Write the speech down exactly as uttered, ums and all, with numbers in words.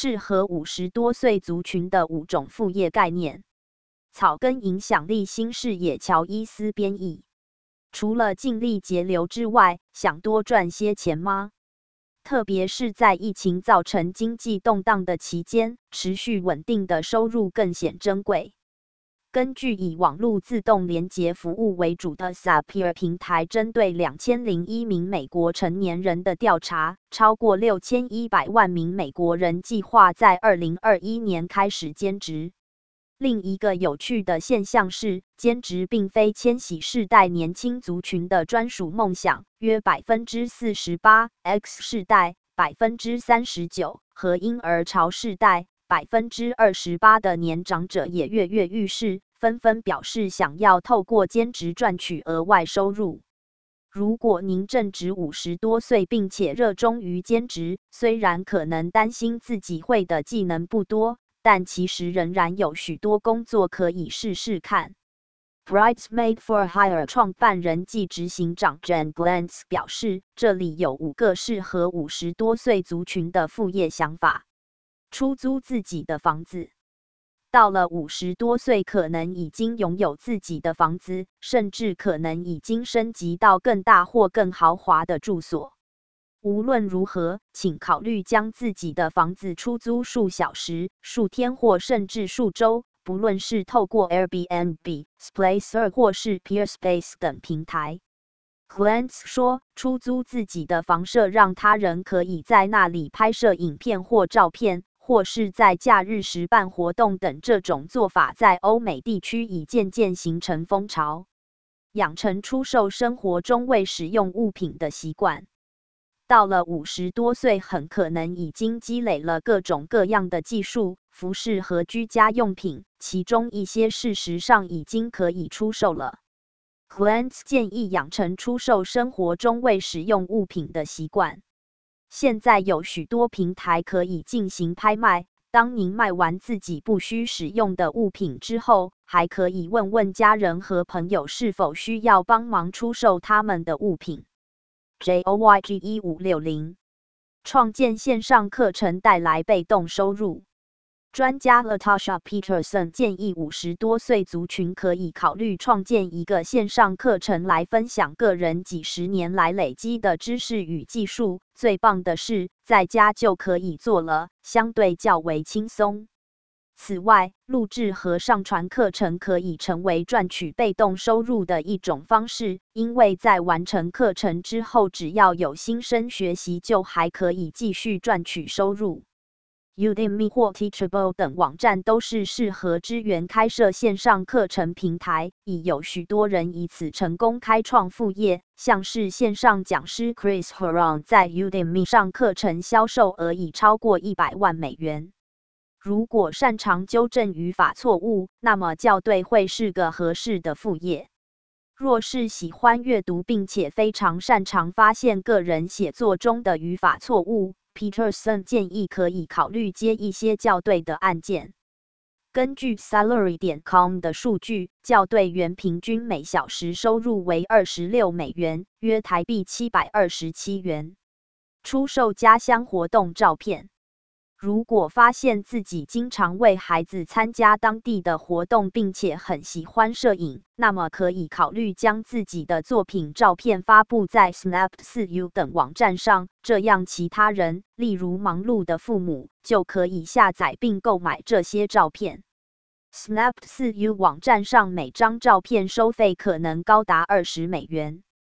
适合五十多岁族群的五种副业概念。草根影响力新视野乔伊斯编译。除了尽力节流之外，想多赚些钱吗？特别是在疫情造成经济动荡的期间，持续稳定的收入更显珍贵。根据以网络自动连结服务为主的 Zapier 平台针对两千零一名美国成年人的调查，超过六千一百万名美国人计划在二零二一年开始兼职。另一个有趣的现象是，兼职并非千禧世代年轻族群的专属梦想，约 百分之四十八 X 世代 百分之三十九 和婴儿潮世代百分之二十八 的年长者也跃跃欲试，纷纷表示想要透过兼职赚取额外收入。如果您正值五十多岁并且热衷于兼职，虽然可能担心自己会的技能不多，但其实仍然有许多工作可以试试看。Bridesmaid for Hire 创办人暨执行长 Jen Glantz 表示，这里有五个适合五十多岁族群的副业想法。出租自己的房子。到了五十多岁，可能已经拥有自己的房子，甚至可能已经升级到更大或更豪华的住所。无论如何，请考虑将自己的房子出租数小时、数天或甚至数周，不论是透过 Airbnb、Splacer 或是 Peerspace 等平台。Glantz 说，出租自己的房舍让他人可以在那里拍摄影片或照片，或是在假日时办活动等。这种做法在欧美地区已渐渐形成风潮。养成出售生活中未使用物品的习惯。到了五十多岁，很可能已经积累了各种各样的技术、服饰和居家用品，其中一些事实上已经可以出售了。Glantz 建议养成出售生活中未使用物品的习惯。现在有许多平台可以进行拍卖，当您卖完自己不需使用的物品之后，还可以问问家人和朋友是否需要帮忙出售他们的物品。J O Y G 一五六零 创建线上课程带来被动收入。专家 Latasha Peterson 建议五十多岁族群可以考虑创建一个线上课程来分享个人几十年来累积的知识与技术。最棒的是，在家就可以做了，相对较为轻松。此外，录制和上传课程可以成为赚取被动收入的一种方式，因为在完成课程之后，只要有新生学习，就还可以继续赚取收入。Udemy 或 Teachable 等网站都是适合支援开设线上课程平台，已有许多人以此成功开创副业，像是线上讲师 Chris Horan 在 Udemy 上课程销售额已超过一百万美元。如果擅长纠正语法错误，那么校对会是个合适的副业。若是喜欢阅读并且非常擅长发现个人写作中的语法错误， Peterson 建议可以考虑接一些校对的案件。根据 Salary 点 com 的数据，校对员平均每小时收入为二十六美元，约台币七百二十七元。出售家乡活动照片。如果发现自己经常为孩子参加当地的活动，并且很喜欢摄影，那么可以考虑将自己的作品照片发布在 Snap 四 U 等网站上，这样其他人，例如忙碌的父母，就可以下载并购买这些照片。Snap 四 U 网站上每张照片收费可能高达二十美元。